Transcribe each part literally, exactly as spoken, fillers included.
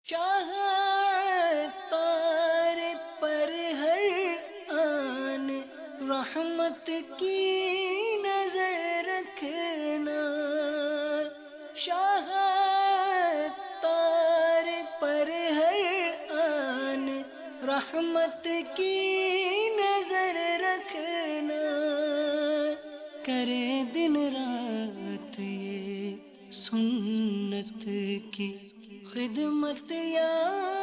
شاہ عطار پر ہر آن رحمت کی نظر رکھنا، شاہ عطار پر ہر آن رحمت کی نظر رکھنا، کرے دن رات یہ سنت کی خدمت یا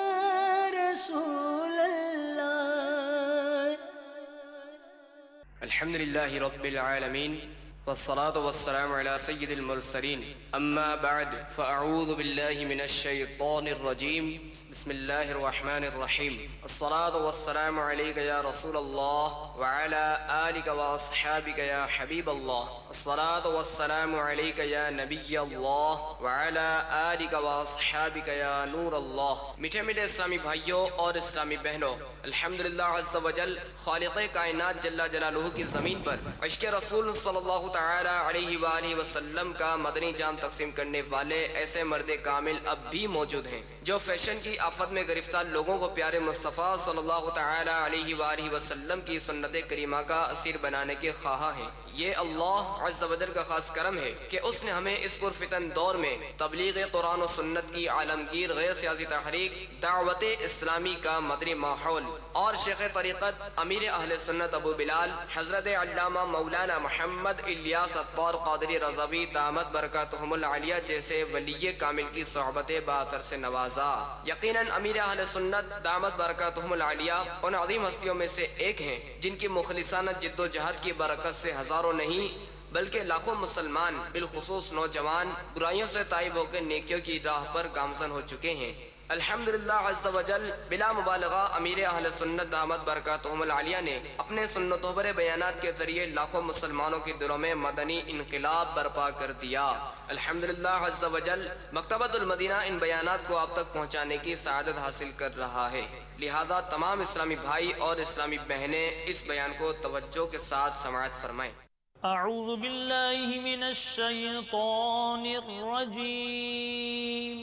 رسول اللہ۔ الحمد للہ رب العالمین والصلاة والسلام على سید المرسلین، اما بعد فاعوذ باللہ من الشیطان الرجیم، بسم اللہ الرحمن الرحیم، الصلاة والسلام علیک یا رسول اللہ وعلى آلک واصحابک یا حبیب اللہ، الصلاة والسلام علیک یا نبی اللہ وعلى آلک واصحابک یا نور اللہ۔ میٹھے میٹھے اسلامی بھائیوں اور اسلامی بہنوں، الحمدللہ عز و جل خالق کائنات جل جلالہ کی زمین پر عشق رسول صلی اللہ تعالی علیہ وآلہ وسلم کا مدنی جام تقسیم کرنے والے ایسے مرد کامل اب بھی موجود ہیں جو فیشن کی آفت میں گرفتار لوگوں کو پیارے مصطفیٰ صلی اللہ تعالی علیہ وآلہ وسلم کی سنت کریمہ کا اسیر بنانے کے خواہاں ہیں۔ یہ اللہ عز و جل کا خاص کرم ہے کہ اس نے ہمیں اس پرفتن دور میں تبلیغ قرآن و سنت کی عالمگیر غیر سیاسی تحریک دعوت اسلامی کا مدنی ماحول اور شیخ طریقت امیر اہل سنت ابو بلال حضرت علامہ مولانا محمد الیاس عطار قادری رضوی دامت برکاتہم العالیہ جیسے ولی کامل کی صحبت باثر سے نوازا۔ یقیناً امیر اہل سنت دامت برکاتہم العالیہ ان عظیم ہستیوں میں سے ایک ہیں جن کی مخلصانہ جد و جہد کی برکت سے ہزاروں نہیں بلکہ لاکھوں مسلمان بالخصوص نوجوان برائیوں سے تائب ہو کے نیکیوں کی راہ پر گامزن ہو چکے ہیں۔ الحمدللہ عز و جل بلا مبالغہ امیر اہل سنت دامت برکاتہم العالیہ نے اپنے سنتوں پر بیانات کے ذریعے لاکھوں مسلمانوں کے دلوں میں مدنی انقلاب برپا کر دیا۔ الحمدللہ عز و جل مکتبۃ المدینہ ان بیانات کو آپ تک پہنچانے کی سعادت حاصل کر رہا ہے، لہذا تمام اسلامی بھائی اور اسلامی بہنیں اس بیان کو توجہ کے ساتھ سماعت فرمائیں۔ اعوذ باللہ من الشیطان الرجیم،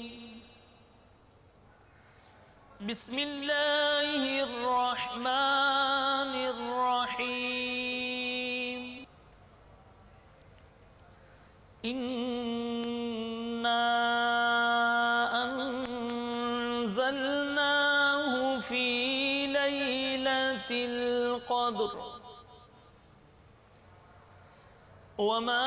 بسم اللہ الرحمن الرحیم، انا انزلناہ فی لیلۃ القدر وما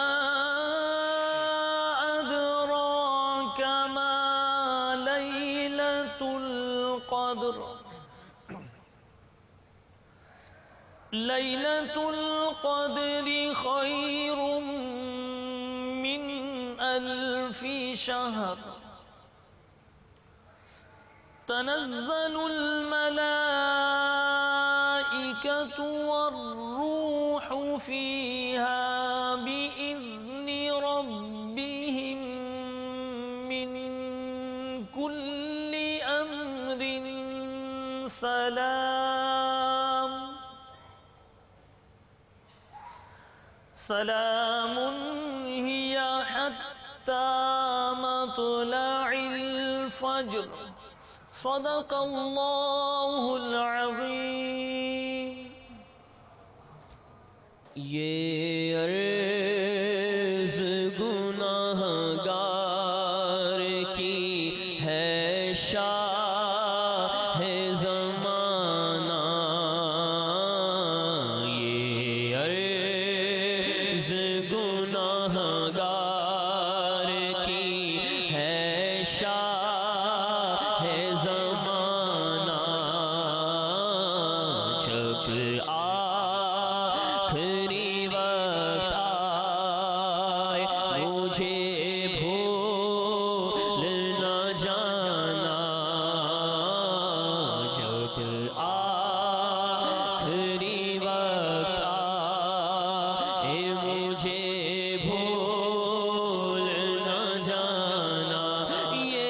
أدراك ما ليلة القدر ليلة القدر خير من ألف شهر تنزل الملائكة والروح فيها بإذن ربهم من كل أمر سلام سلام هي حتى مطلع الفجر، صدق اللہ العظیم۔ یہ عرض گناہگار کی ہے شاہ زمانہ، یہ عرض گناہگار کی ہے شاہ زمانہ، جب آخری وقت آئے مجھے بھول نہ جانا، جب آخری وقت آئے مجھے بھول نہ جانا، یہ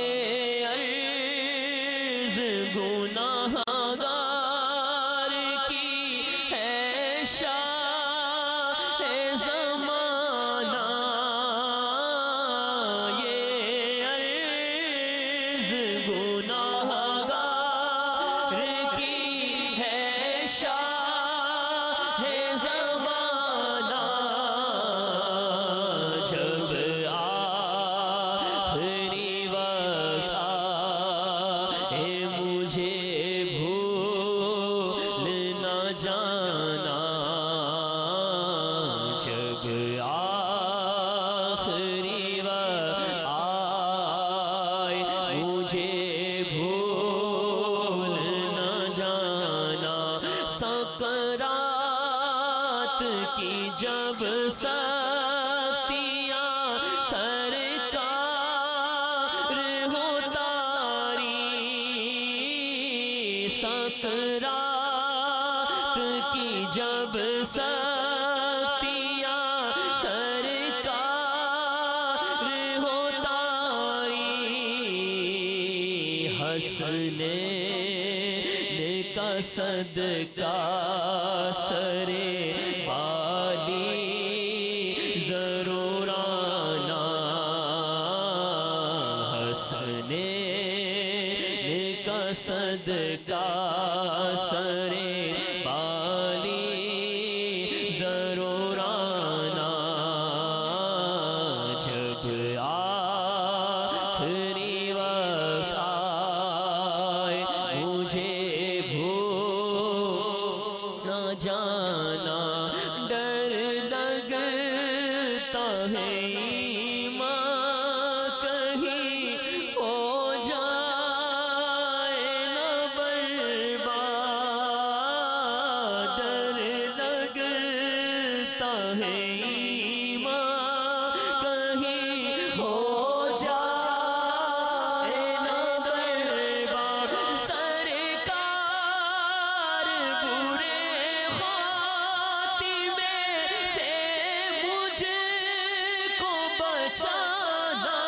عرض گناہگار کی ہے شاہ زمانہ، کی جب سختیاں سرکار ہو تاری، سکرات کی جب سختیاں سرکار ہو تاری، ہنسنے کا صدقہ سرے بالی ضرور آنا، ہنسنے کا صدقہ سرے بالی ضرور آنا، جب آخری وقت آئے مجھے نہ جانا، ڈر لگتا ہے ایمان کہیں ہو جائے نہ برباد، ڈر لگتا ہے ایمان کہیں ہو جائے نہ برباد، سرکار برے خاتمے سے مجھ کو بچانا،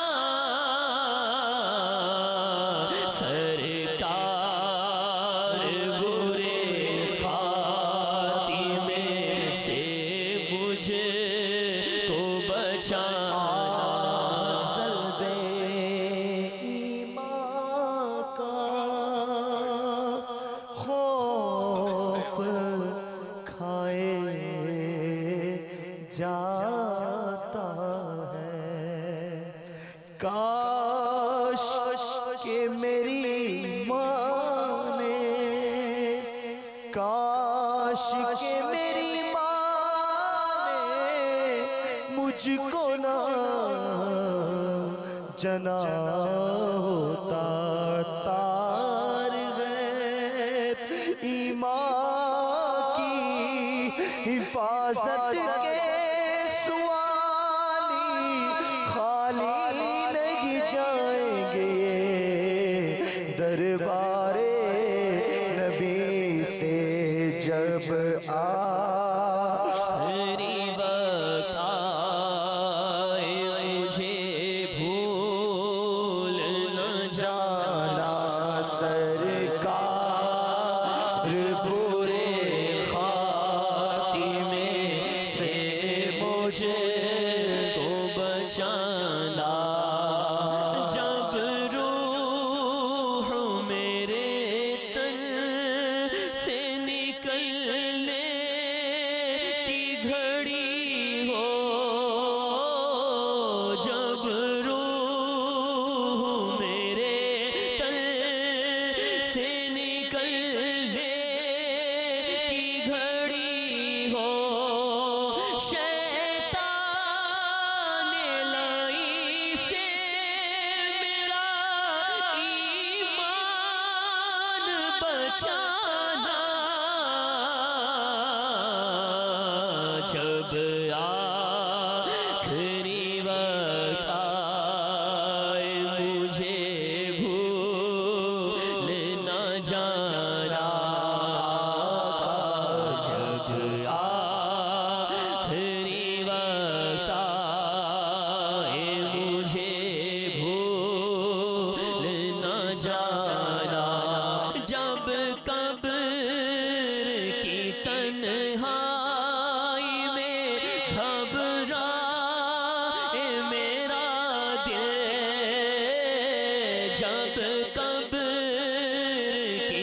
سرکار برے خاتمے سے مجھ کو بچانا، ایمان کا خوف کھائے جاتا ہے، کاش کہ میری ماں نے، کاش کہ میری ماں نے مجھ کو نہ جنا ہوتا، تار غیب ایمان کی حفاظت کے سوالی خالی نہیں جائیں گے، دربار نبی سے جب آخری وقت آئے مجھے بھول نہ جانا، سرکار برے خاتمے سے مجھے کو بچانا، جب روح میرے تن سے نکلنے کی گھڑی ہو، جب روح میرے تن سے نکلنے کی گھڑی ہو، شیطان لائی سے میرا ایمان بچانا، جب آخری وقت آئے مجھے بھول نہ جانا، جب آخری وقت آئے مجھے بھول نہ جانا، جب قبر کی تنہائی میں گھبرائے میرا دل، جب قبر کی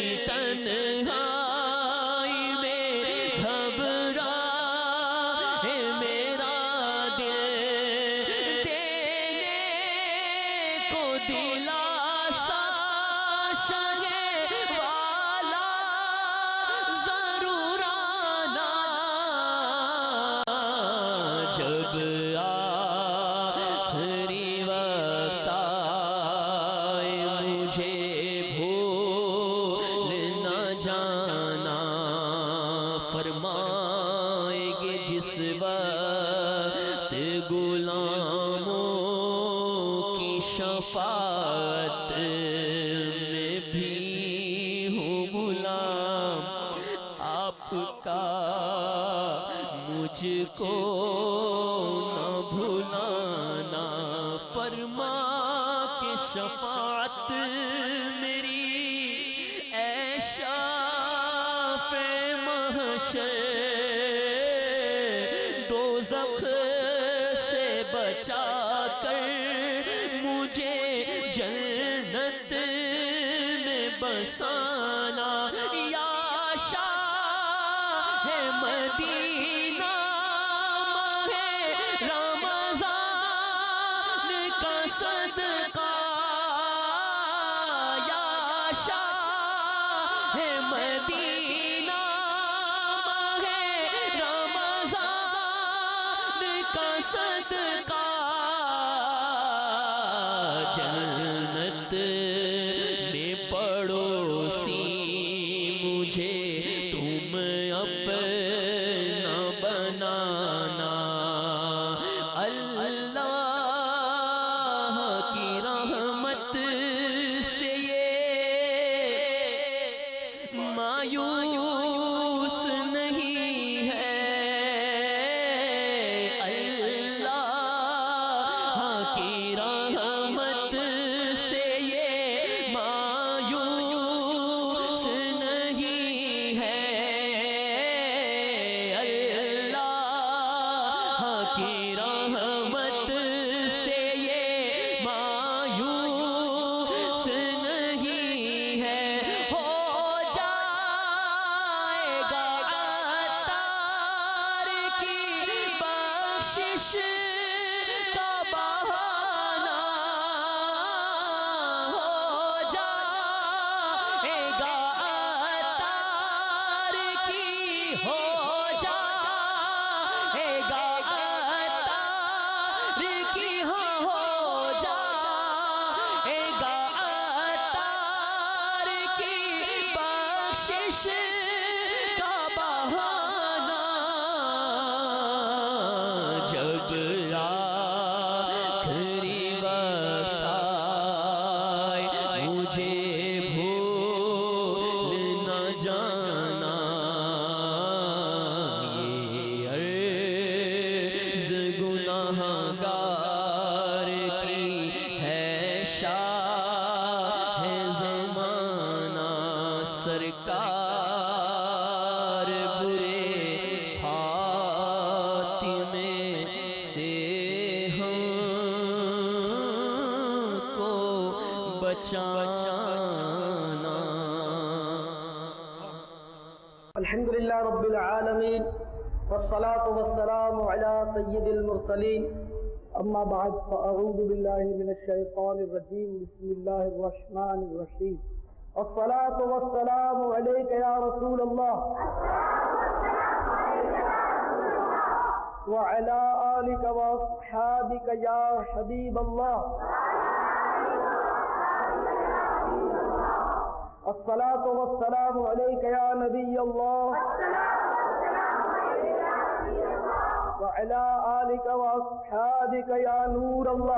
تنہائی میں گھبرائے میرا دل، دینے کو دلاسا وقت غلاموں کی شفاعت میں بھی ہوں غلام آپ کا، مجھ کو نہ بھلانا، فرما کہ شفاعت میری اے شافع محشر، دوزخ سے بچا کر مجھے جنت میں بسانا، یا شاہ مدینہ ماہ رمضان کا صدقہ، یا شاہ مدینہ ماہ رمضان کا صدقہ، جنت میں پڑوسی مجھے تم اپنا بنانا، اللہ کی رحمت سے یہ مایوس نہیں ہے، اللہ کی رحمت سے یہ مایوس نہیں ہے، اللہ کی رحمت سے یہ مایوس نہیں ہے، ہو جائے گا عطار کی بخشش کا بہانہ، ہو جائے گا عطار کی، ہو جائے گا عطار کی، ہاں ہو جائے گا عطار کی بخشش کا بہانہ، جب آخری وقت آئے مجھے بھول نہ جانا، یہ عرض گناہگار کی ہے، شاہ زمانہ سرکار برے خاتمے سے ہم کو بچانا۔ الحمد للہ رب العالمین، والصلاة والسلام على سید المرسلین، اما بعد فاعوذ باللہ من الشیطان الرجیم، بسم اللہ الرحمن الرحیم، الصلاة والسلام علیک یا رسول اللہ وعلى آلک واصحابک یا حبیب اللہ، الصلاة والسلام علیک یا نبی اللہ وعلى آلک واصحابک یا نور اللہ۔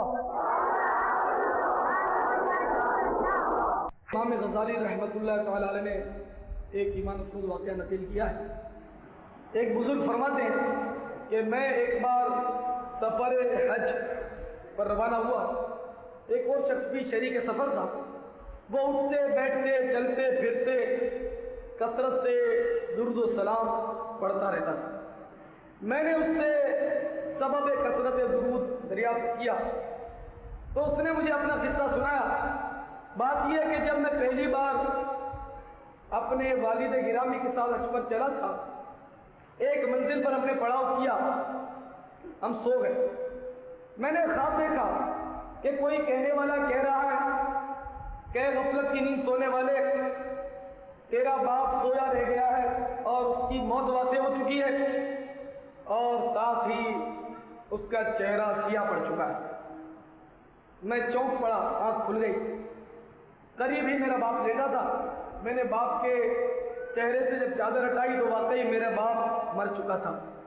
امام غزالی رحمۃ اللہ تعالی علیہ نے ایک ایمان افروز واقعہ نقل کیا ہے۔ ایک بزرگ فرماتے ہیں کہ میں ایک بار سفر حج پر روانہ ہوا، ایک اور شخص بھی شریک سفر تھا، وہ اٹھتے بیٹھتے چلتے پھرتے کثرت سے درود و سلام پڑھتا رہتا تھا۔ میں نے اس سے سبب کثرت درود دریافت کیا تو اس نے مجھے اپنا قصہ سنایا۔ بات یہ ہے کہ جب میں پہلی بار اپنے والد گرامی کے ساتھ حج پر چلا تھا، ایک منزل پر ہم نے پڑاؤ کیا، ہم سو گئے۔ میں نے خواب دیکھا کہ کوئی کہنے والا کہہ رہا ہے کہ غفلت کی نیند سونے والے، تیرا باپ سویا رہ گیا ہے اور اس کی موت واقع ہو چکی ہے، اور ساتھ ہی اس کا چہرہ سیاہ پڑ چکا ہے۔ میں چونک پڑا، آنکھ کھل گئی، قریب ہی میرا باپ لیٹا تھا۔ میں نے باپ کے چہرے سے جب چادر ہٹائی تو واقعی میرا باپ مر چکا تھا،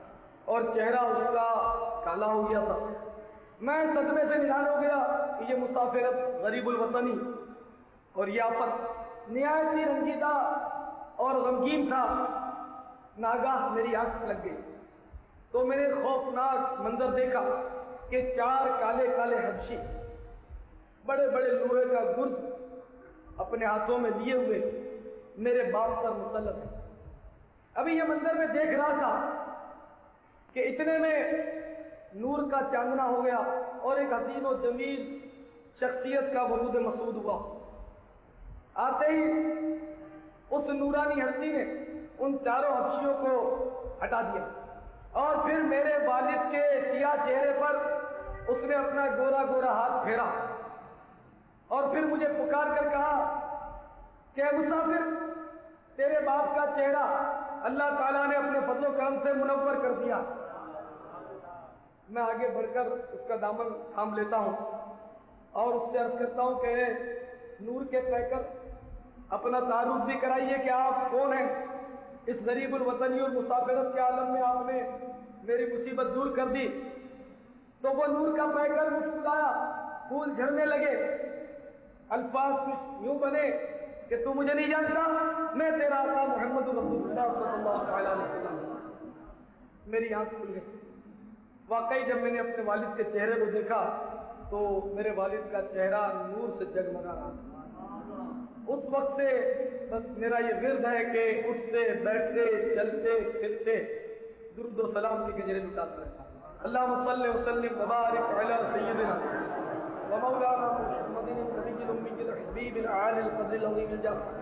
اور چہرہ اس کا کالا ہو گیا تھا۔ میں صدمے سے نہال ہو گیا کہ یہ مسافرت، غریب الوطنی اور یہ آفت نہایت ہی رنجیدہ اور غمگین تھا۔ ناگاہ میری آنکھ لگ گئی تو میں نے خوفناک منظر دیکھا کہ چار کالے کالے حبشی بڑے بڑے لوہے کا گرد اپنے ہاتھوں میں لیے ہوئے میرے باپ پر مسلط ہے۔ ابھی یہ منظر میں دیکھ رہا تھا کہ اتنے میں نور کا چاندنا ہو گیا اور ایک حسین و جمیل شخصیت کا وجود مسعود ہوا۔ آتے ہی اس نورانی ہستی نے ان چاروں حبشیوں کو ہٹا دیا اور پھر میرے والد کے سیاہ چہرے پر اس نے اپنا گورا گورا ہاتھ پھیرا اور پھر مجھے پکار کر کہا کہ اے مسافر، تیرے باپ کا چہرہ اللہ تعالیٰ نے اپنے فضل و کرم سے منور کر دیا۔ میں آگے بڑھ کر اس کا دامن تھام لیتا ہوں اور اس سے عرض کرتا ہوں کہ نور کے پیکر، اپنا تعارف بھی کرائیے کہ آپ کون ہیں۔ اس غریب الوطنی اور مسافرت کے عالم میں آپ نے میری مصیبت دور کر دی۔ تو وہ نور کا پیکر مسکرایا، پھول جھڑنے لگے، الفاظ کچھ یوں بنے کہ تو مجھے نہیں جانتا، میں تیرا آقا محمد رسول اللہ صلی اللہ علیہ وسلم۔ میری آنکھ کھل گئی۔ واقعی جب میں نے اپنے والد کے چہرے کو دیکھا تو میرے والد کا چہرہ نور سے جگمگا رہا تھا۔ اس وقت سے بس میرا یہ ورد ہے کہ اٹھتے بیٹھتے چلتے پھرتے درود و سلام کی گجرے لٹاتا رہتا۔ اللہم صلی وسلم وبارک علی سیدنا ومولانا محمد النبی الأمی الحبیب العالی القدر العظیم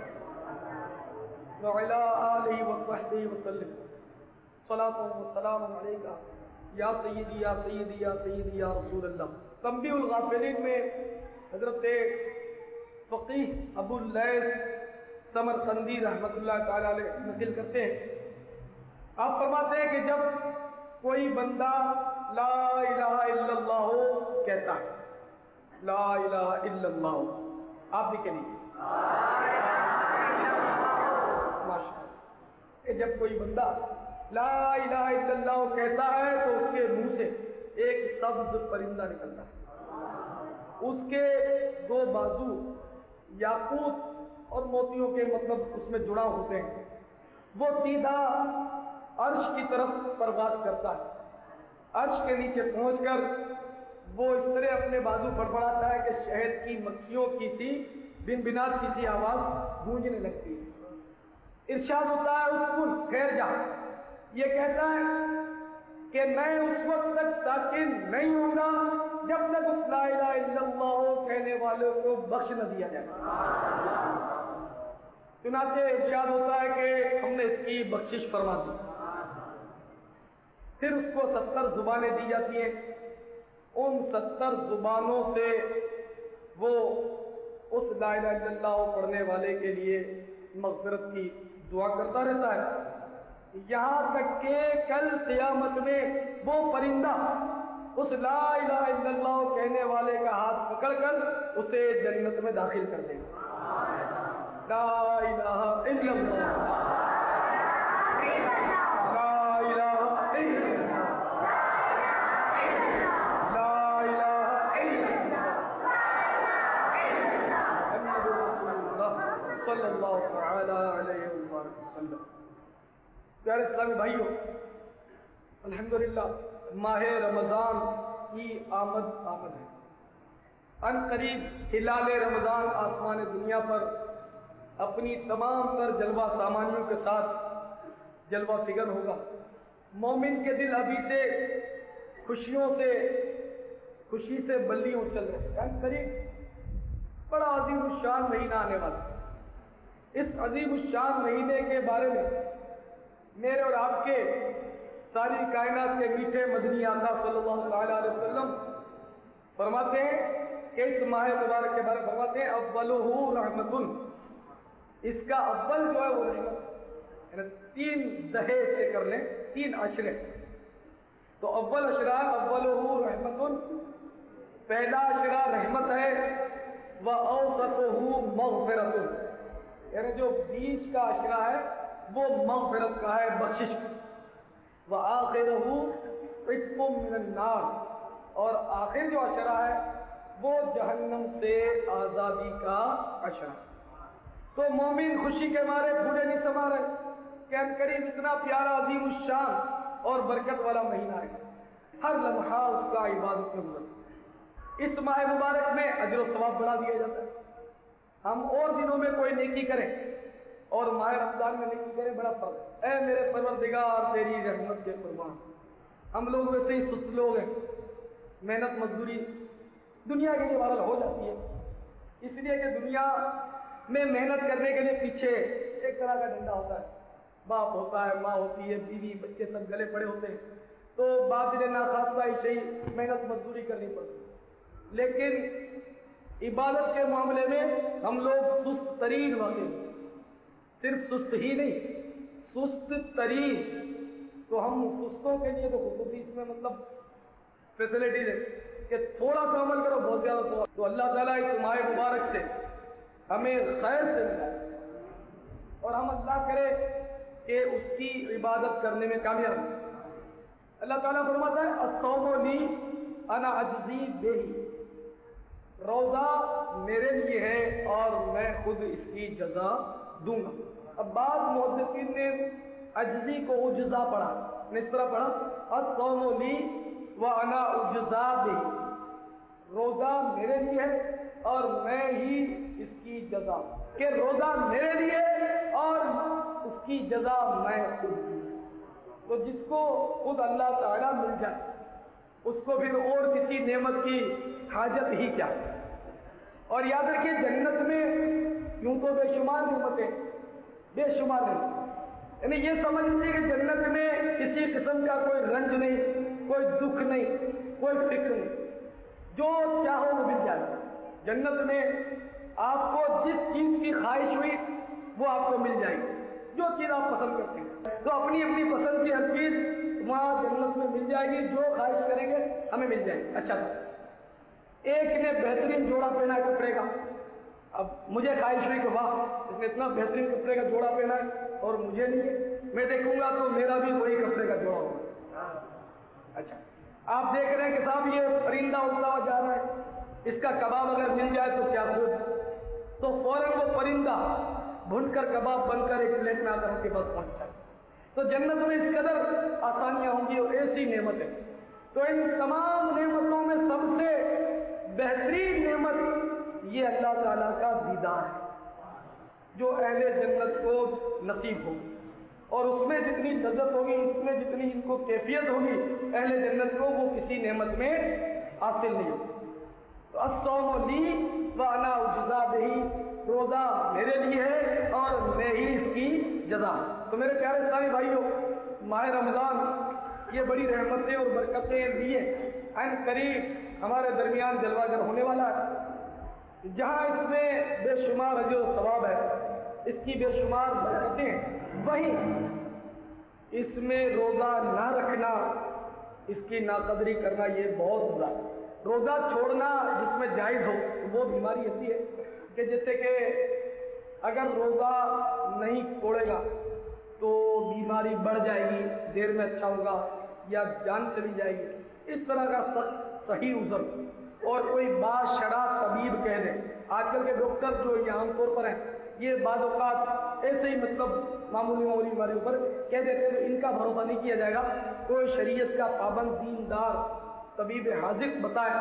الجاه وعلی آلہ وصحبہ وسلم صلاۃ وسلام علیکہ یا سیدی یا سیدی یا سیدی یا رسول اللہ۔ تنبیہ الغافلین میں حضرت فقیہ ابو اللیث سمرقندی رحمۃ اللہ تعالی علیہ نقل کرتے ہیں، آپ فرماتے ہیں کہ جب کوئی بندہ لا الہ الا اللہ کہتا ہے، لا الہ الا اللہ، آپ بھی کہیے ماشاءاللہ، کہ جب کوئی بندہ لا الہ الا اللہ کہتا ہے تو اس کے منہ سے ایک سبز پرندہ نکلتا ہے، اس کے دو بازو یاقوت اور موتیوں کے مطلب اس میں جڑا ہوتے ہیں، وہ سیدھا عرش کی طرف پرواز کرتا ہے۔ عرش کے نیچے پہنچ کر وہ اس طرح اپنے بازو فڑفڑاتا ہے کہ شہد کی مکھیوں کی سی بن بنات کی سی آواز گونجنے لگتی ہے۔ ارشاد ہوتا ہے اسکن ٹھہر جا، یہ کہتا ہے کہ میں اس وقت تک ساکن نہیں ہوں گا جب تک اس لا الہ الا اللہ کہنے والوں کو بخش نہ دیا جائے۔ چنانچہ ارشاد ہوتا ہے کہ ہم نے اس کی بخشش فرما دی، پھر اس کو ستر زبانیں دی جاتی ہیں، ان ستر زبانوں سے وہ اس لا الہ الا اللہ پڑھنے والے کے لیے مغفرت کی دعا کرتا رہتا ہے، یہاں تک کہ کل قیامت میں وہ پرندہ اس لا الہ الا اللہ کہنے والے کا ہاتھ پکڑ کر اسے جنت میں داخل کر دے گا۔ لا الہ الا اللہ، لا الہ الا اللہ، لا الہ الا اللہ، محمد رسول اللہ صلی اللہ تعالی علیہ وسلم۔ پیارے اسلامی بھائیوں، الحمدللہ ماہ رمضان کی آمد آمد ہے۔ ان قریب ہلال رمضان آسمان دنیا پر اپنی تمام تر جلوہ سامانیوں کے ساتھ جلوہ فگر ہوگا۔ مومن کے دل ابھی سے خوشیوں سے خوشی سے بلیوں چل رہے ہیں۔ ان قریب بڑا عظیم الشان مہینہ آنے والا ہے۔ اس عظیم الشان مہینے کے بارے میں میرے اور آپ کے ساری کائنات کے میٹھے مدنی آقا صلی اللہ تعالی علیہ وسلم فرماتے ہیں کہ اس ماہ مبارک کے بارے میں فرماتے ہیں اولہ رحمت، اس کا اول جو ہے وہ رحمت، یعنی تین دہے سے کر لیں، تین عشرے، تو اول عشرہ اولہ رحمت، پہلا عشرہ رحمت ہے، وَأَوْسَطُهُ مَغْفِرَةٌ، یعنی جو بیچ کا عشرہ ہے وہ مغفرت کا ہے، بخشش کا، وَآخِرُهُ عتق من النار، اور آخر جو عشرہ ہے وہ جہنم سے آزادی کا عشرہ۔ تو مومن خوشی کے مارے پھولے نہیں سما رہے کہ ان قریب اتنا پیارا عظیم الشان اور برکت والا مہینہ ہے، ہر لمحہ اس کا عبادت میں گزرتا ہے۔ اس ماہ مبارک میں اجر و ثواب بڑھا دیا جاتا ہے۔ ہم اور دنوں میں کوئی نیکی کریں اور ماہ رمضان میں نیکی کریں، بڑا فرق ہے۔ اے میرے پروردگار تیری رحمت کے قربان، ہم لوگ ویسے ہی سست لوگ ہیں، محنت مزدوری دنیا کے لیے وارل ہو جاتی ہے، اس لیے کہ دنیا میں محنت کرنے کے لیے پیچھے ایک طرح کا ڈنڈا ہوتا ہے، باپ ہوتا ہے، ماں ہوتی ہے، بیوی بچے سب گلے پڑے ہوتے ہیں، تو باپ نے ناخواستہ ہی صحیح محنت مزدوری کرنی پڑتی۔ لیکن عبادت کے معاملے میں ہم لوگ سست ترین ہوتے ہیں، صرف سست ہی نہیں، سست ترین۔ تو ہم سستوں کے لیے تو خصوصی اس میں مطلب فیسلٹیز ہے کہ تھوڑا سا عمل کرو بہت زیادہ تو, تو اللہ تعالیٰ اس ماہ مبارک سے ہمیں خیر سے ملا اور ہم اللہ کرے کہ اس کی عبادت کرنے میں کامیاب ہوں۔ اللہ تعالیٰ فرماتا ہے الصوم لی انا اجزی بہ، روزہ میرے لیے ہے اور میں خود اس کی جزا دوں گا۔ اب بعض محدثین نے اجزی کو اجزا پڑھا، نے اس طرح پڑھا الصوم لی وانا اجزا بہ، روزہ میرے لیے ہے اور میں ہی اس کی جزا، کہ روزہ میرے لیے اور اس کی جزا میں خود دوں۔ تو جس کو خود اللہ تعالیٰ مل جائے اس کو پھر اور کسی نعمت کی حاجت ہی کیا۔ اور یاد رکھیے جنت میں یوں تو بے شمار نعمتیں، بے شمار نہیں، یعنی یہ سمجھ لیجیے کہ جنت میں کسی قسم کا کوئی رنج نہیں، کوئی دکھ نہیں، کوئی فکر نہیں، جو چاہو وہ مل جائے۔ جنت میں آپ کو جس چیز کی خواہش ہوئی وہ آپ کو مل جائے گی، جو چیز آپ پسند کرتے ہیں، تو اپنی اپنی پسند کی ہر چیز وہاں جنت میں مل جائے گی، جو خواہش کریں گے ہمیں مل جائے گی۔ اچھا، ایک نے بہترین جوڑا پہنا ہے کپڑے کا، اب مجھے خواہش ہوئی کہ واہ اس نے اتنا بہترین کپڑے کا جوڑا پہنا ہے اور مجھے نہیں، میں دیکھوں گا تو میرا بھی وہی کپڑے کا جوڑا ہوگا۔ اچھا، آپ دیکھ رہے ہیں کہ صاحب یہ پرندہ اڑتا ہوا جا رہا ہے، اس کا کباب اگر مل جائے تو کیا خوب، تو فوراً وہ پرندہ بھون کر کباب بن کر ایک پلیٹ میں آ کر کے بس پہنچ جائے۔ تو جنت میں اس قدر آسانیاں ہوں گی اور ایسی نعمت ہے۔ تو ان تمام نعمتوں میں سب سے بہترین نعمت یہ اللہ تعالیٰ کا دیدار ہے جو اہل جنت کو نصیب ہوگی، اور اس میں جتنی لذت ہوگی، اس میں جتنی ان کو کیفیت ہوگی اہل جنت کو، وہ کسی نعمت میں حاصل نہیں ہوگی۔ تو الصوم لی وانا اجزا بہ، روزہ میرے لیے ہے اور میں ہی اس کی جزا۔ تو میرے پیارے اسلامی بھائیوں، ماہ رمضان یہ بڑی رحمتیں اور برکتیں لیے عین قریب ہمارے درمیان جلوہ گر ہونے والا ہے، جہاں اس میں بے شمار اجر و ثواب ہے، اس کی بے شمار برکتیں، وہیں اس میں روزہ نہ رکھنا، اس کی ناقدری کرنا یہ بہت برا ہے۔ روزہ چھوڑنا جس میں جائز ہو وہ بیماری ایسی ہے کہ جیسے کہ اگر روزہ نہیں چھوڑے گا تو بیماری بڑھ جائے گی، دیر میں اچھا ہوگا یا جان چلی جائے گی، اس طرح کا سخت صحیح عذر، اور کوئی باشرا طبیب کہہ دے، آج کل کے ڈاکٹر جو یہ عام طور پر ہیں یہ بعض اوقات ایسے ہی مطلب معمولی معمولی بیماریوں پر کہہ دیتے ہیں، تو ان کا بھروسہ نہیں کیا جائے گا۔ کوئی شریعت کا پابند دیندار طبیب حاذق بتائے،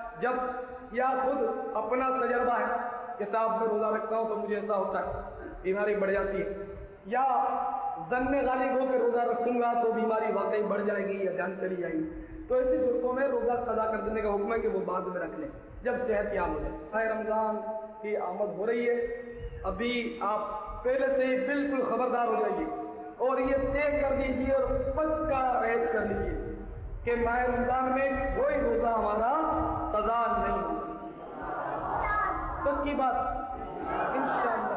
جب یا خود اپنا تجربہ ہے کہ صاحب میں روزہ رکھتا ہوں تو مجھے ایسا ہوتا ہے، بیماری بڑھ جاتی ہے، یا ظن غالب ہو کہ روزہ رکھوں گا تو بیماری واقعی بڑھ جائے گی یا جان چلی جائے گی، تو ایسی صورتوں میں روزہ قضا کر دینے کا حکم ہے کہ وہ بعد میں رکھ لیں جب صحت یاب ہو جائے۔ ماہ رمضان کی آمد ہو رہی ہے، ابھی آپ پہلے سے ہی بالکل خبردار ہو جائیے اور یہ طے کر لیجیے اور پکا عہد کر لیجیے کہ ماہ رمضان میں کوئی روزہ ہمارا قضا نہیں ہوگا، پکی بات انشاءاللہ۔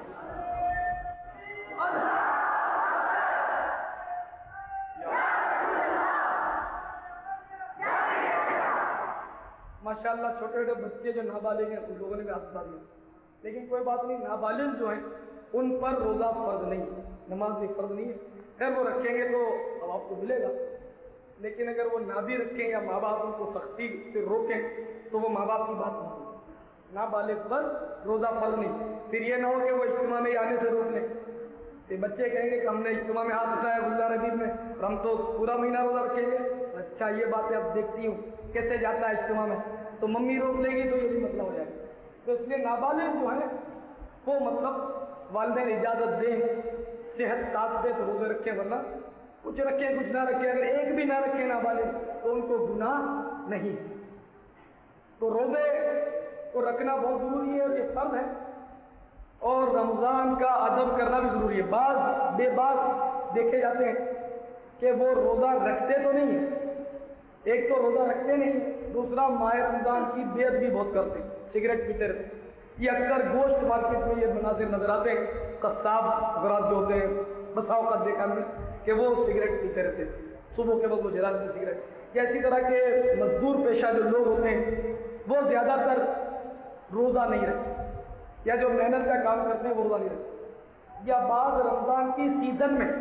ماشاءاللہ چھوٹے چھوٹے بچے جو نابالغ ہیں ان لوگوں نے بھی ہاتھ اٹھا دیا، لیکن کوئی بات نہیں، نابالغ جو ہیں ان پر روزہ فرض نہیں، نماز بھی فرض نہیں ہے، خیر وہ رکھیں گے تو اب آپ کو ملے گا، لیکن اگر وہ نہ بھی رکھیں یا ماں باپ ان کو سختی سے روکیں تو وہ ماں باپ کی بات نہیں، نابالغ پر روزہ فرض نہیں۔ پھر یہ نہ ہو کہ وہ اجتماع میں آنے سے روک لیں، کہ بچے کہیں گے کہ ہم نے اجتماع میں ہاتھ اٹھایا گلزار حبیب میں، ہم تو پورا مہینہ روزہ رکھیں گے۔ اچھا یہ باتیں اب دیکھتی ہوں کیسے جاتا ہے اجتماع میں، تو ممی روک لے گی تو یہ بھی مسئلہ ہو جائے گا۔ تو اس لیے نابالغ جو ہے وہ مطلب والدین اجازت دیں، صحت ساتھ دے تو روزے رکھیں، ورنہ کچھ رکھیں کچھ نہ رکھیں، اگر ایک بھی نہ رکھیں نابالغ تو ان کو گناہ نہیں۔ تو روزے کو رکھنا بہت ضروری ہے اور یہ فرض ہے، اور رمضان کا ادب کرنا بھی ضروری ہے۔ بعض بے باز دیکھے جاتے ہیں کہ وہ روزہ رکھتے تو نہیں ہیں، ایک تو روزہ رکھتے نہیں، دوسرا ماہ رمضان کی بے ادبی بہت کرتے ہیں، سگریٹ پیتے رہتے ہیں۔ یہ اکثر گوشت مارکیٹ میں یہ مناظر نظر آتے ہیں، قصاب حضرات جو ہوتے ہیں بسا اوقات دیکھا میں نے کہ وہ سگریٹ پیتے رہتے ہیں، صبح کے وقت وہ جلا دیتے سگریٹ۔ یا اسی طرح کے مزدور پیشہ جو لوگ ہوتے ہیں وہ زیادہ تر روزہ نہیں رکھتے، یا جو محنت کا کام کرتے ہیں وہ روزہ نہیں رکھتے، یا بعض رمضان کی سیزن میں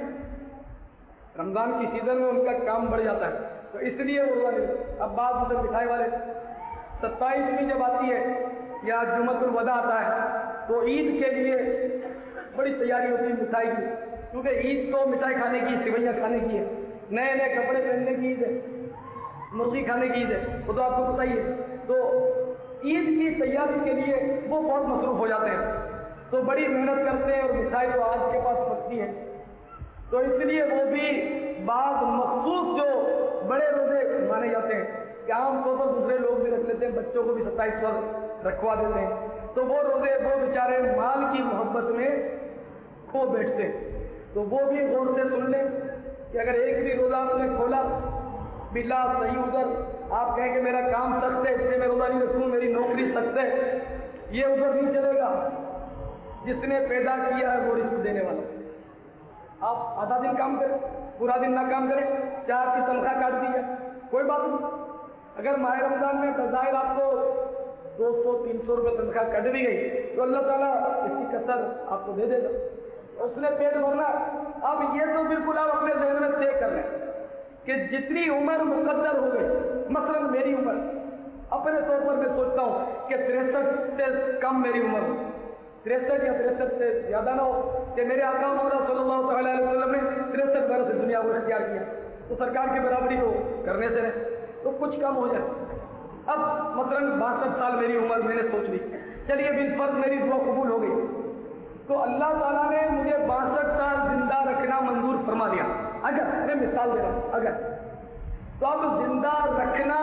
رمضان کی سیزن میں ان کا کام بڑھ جاتا ہے تو اس لیے وہ روزہ نہیں رکھتے۔ اب بعض ادھر مٹھائی والے ستائیسویں جب آتی ہے یا جمعۃ الوداع آتا ہے تو عید کے لیے بڑی تیاری ہوتی ہے مٹھائی کی، کیونکہ عید تو مٹھائی کھانے کی، سوئیاں کھانے کی ہے، نئے نئے کپڑے پہننے کی عید ہے، مرغی کھانے کی عید ہے، وہ تو آپ کو پتہ ہی ہے۔ تو عید کی تیاری کے لیے وہ بہت مصروف ہو جاتے ہیں، تو بڑی محنت کرتے ہیں، اور مٹھائی تو آج کے پاس پکتی ہے، تو اس لیے وہ بھی بعض مخصوص جو بڑے روزے مانے جاتے ہیں کہ عام طور پر دوسرے لوگ بھی رکھ لیتے ہیں، بچوں کو بھی ستائیس وقت رکھوا دیتے ہیں، تو وہ روزے وہ بیچارے مال کی محبت میں کھو بیٹھتے ہیں۔ تو وہ بھی غور سے سن لیں کہ اگر ایک بھی روزہ آپ نے کھولا بلا صحیح ادھر آپ کہیں کہ میرا کام سخت ہے اس سے میں روزہ نہیں رکھوں، میری نوکری سخت ہے، یہ ادھر نہیں چلے گا۔ جس نے پیدا کیا ہے وہ رزق دینے والا۔ آپ آدھا دن کام کریں، پورا دن نہ کام کریں، چار کی تنخواہ کاٹ دی ہے، کوئی بات نہیں۔ اگر ماہ رمضان میں بظاہر آپ کو دو سو تین سو روپے تنخواہ کٹ بھی گئی تو اللہ تعالیٰ اس کی کثر آپ کو دے دے گا، اس نے پیٹ بھرنا۔ اب یہ تو بالکل آپ اپنے ذہن میں طے کر لیں کہ جتنی عمر مقدر ہو گئی، مثلا میری عمر اپنے طور پر میں سوچتا ہوں کہ تریسٹھ سے کم میری عمر ہو، تریسٹھ یا تریسٹھ سے زیادہ نہ ہو، کہ میرے آقا محمد صلی اللہ تعالیٰ علیہ وسلم نے تریسٹھ برس سے دنیا کو اختیار کیا، تو سرکار کی برابری کو کرنے سے رہے تو کچھ کم ہو جائے۔ اب مثلا باسٹھ سال میری عمر میں نے سوچ لی، چلیے بالفرض میری دعا قبول ہو گئی، تو اللہ تعالیٰ نے مجھے باسٹھ سال زندہ رکھنا منظور فرما دیا، اگر میں مثال دے رہا ہوں اگر تو اب زندہ رکھنا